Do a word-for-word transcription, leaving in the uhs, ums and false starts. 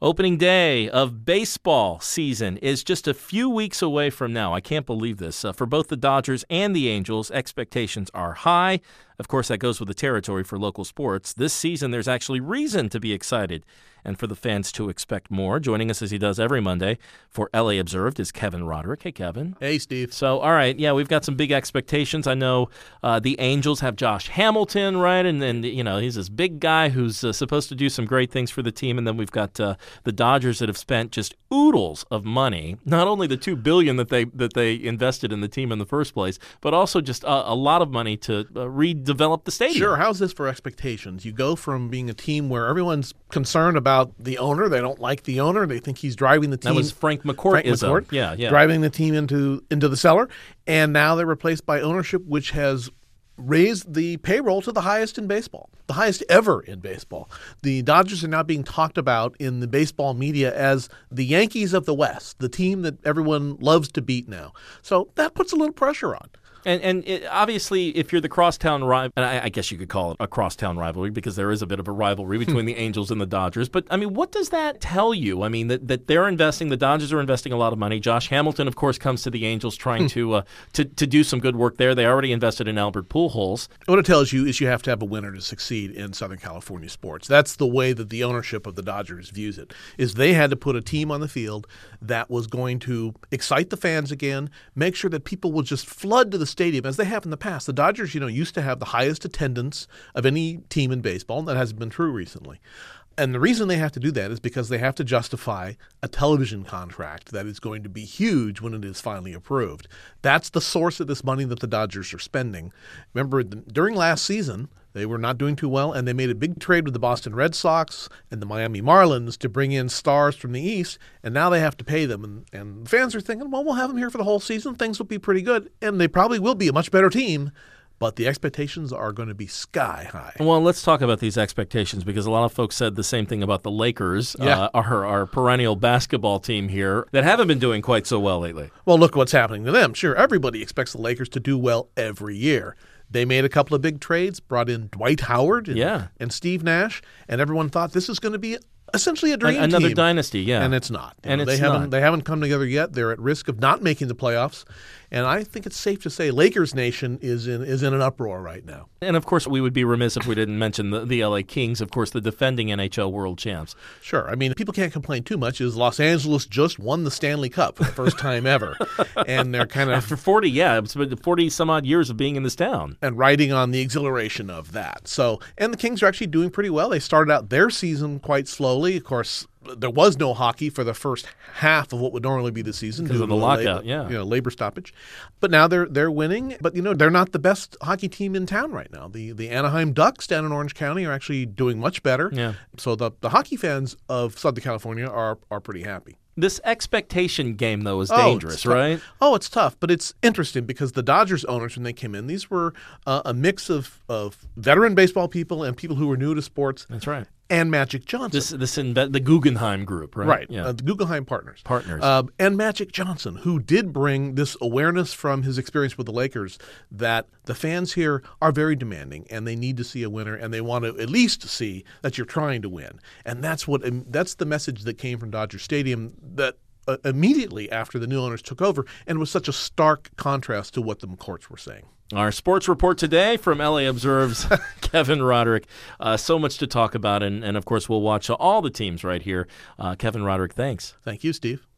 Opening day of baseball season is just a few weeks away from now. I can't believe this. Uh, for both the Dodgers and the Angels, expectations are high. Of course, that goes with the territory for local sports. This season, there's actually reason to be excited and for the fans to expect more. Joining us as he does every Monday for L A Observed is Kevin Roderick. Hey, Kevin. Hey, Steve. So, all right, yeah, we've got some big expectations. I know uh, the Angels have Josh Hamilton, right? And then, you know, he's this big guy who's uh, supposed to do some great things for the team. And then we've got uh, the Dodgers that have spent just oodles of money, not only the two billion dollars that they that they invested in the team in the first place, but also just a, a lot of money to uh, redevelop the stadium. Sure. How's this for expectations? You go from being a team where everyone's concerned about the owner. They don't like the owner. They think he's driving the team. That was Frank McCourt. Frank McCourt, yeah, yeah. Driving the team into into the cellar. And now they're replaced by ownership, which has raised the payroll to the highest in baseball, the highest ever in baseball. The Dodgers are now being talked about in the baseball media as the Yankees of the West, the team that everyone loves to beat now. So that puts a little pressure on. And and it, obviously, if you're the crosstown rival, and I, I guess you could call it a crosstown rivalry because there is a bit of a rivalry between the Angels and the Dodgers. But, I mean, what does that tell you? I mean, that, that they're investing, the Dodgers are investing a lot of money. Josh Hamilton, of course, comes to the Angels trying to, uh, to to do some good work there. They already invested in Albert Pujols. What it tells you is you have to have a winner to succeed in Southern California sports. That's the way that the ownership of the Dodgers views it, is they had to put a team on the field that was going to excite the fans again, make sure that people will just flood to the stadium as they have in the past. The Dodgers, you know, used to have the highest attendance of any team in baseball, and that hasn't been true recently. And the reason they have to do that is because they have to justify a television contract that is going to be huge when it is finally approved. That's the source of this money that the Dodgers are spending. Remember, during last season, they were not doing too well, and they made a big trade with the Boston Red Sox and the Miami Marlins to bring in stars from the East, and now they have to pay them. And, and fans are thinking, well, we'll have them here for the whole season. Things will be pretty good, and they probably will be a much better team. But the expectations are going to be sky high. Well, let's talk about these expectations because a lot of folks said the same thing about the Lakers, yeah. uh, our, our perennial basketball team here, that haven't been doing quite so well lately. Well, look what's happening to them. Sure, everybody expects the Lakers to do well every year. They made a couple of big trades, brought in Dwight Howard and, yeah. and Steve Nash, and everyone thought this is going to be essentially a dream Another team. dynasty, yeah. And it's not. You and know, it's they haven't not. They haven't come together yet. They're at risk of not making the playoffs. And I think it's safe to say Lakers Nation is in is in an uproar right now. And, of course, we would be remiss if we didn't mention the, the L A Kings, of course, the defending N H L world champs. Sure. I mean, people can't complain too much is Los Angeles just won the Stanley Cup for the first time ever. And they're kind of... After forty, yeah, it's been forty-some-odd years of being in this town. And riding on the exhilaration of that. So, and the Kings are actually doing pretty well. They started out their season quite slowly. Of course, there was no hockey for the first half of what would normally be the season because of the lockout, labor, yeah, you know, labor stoppage. But now they're they're winning. But you know, they're not the best hockey team in town right now. The the Anaheim Ducks down in Orange County are actually doing much better. Yeah. So the the hockey fans of Southern California are are pretty happy. This expectation game, though, is oh, dangerous, right? Oh, it's tough, but it's interesting because the Dodgers owners, when they came in, these were uh, a mix of, of veteran baseball people and people who were new to sports. That's right. And Magic Johnson. This this in the Guggenheim group, right? Right, yeah. uh, the Guggenheim Partners. Partners. Uh, and Magic Johnson, who did bring this awareness from his experience with the Lakers that the fans here are very demanding and they need to see a winner and they want to at least see that you're trying to win. And that's what um, that's the message that came from Dodger Stadium that uh, immediately after the new owners took over and was such a stark contrast to what the McCourts were saying. Our sports report today from L A Observe's Kevin Roderick. Uh, so much to talk about, and, and of course, we'll watch all the teams right here. Uh, Kevin Roderick, thanks. Thank you, Steve.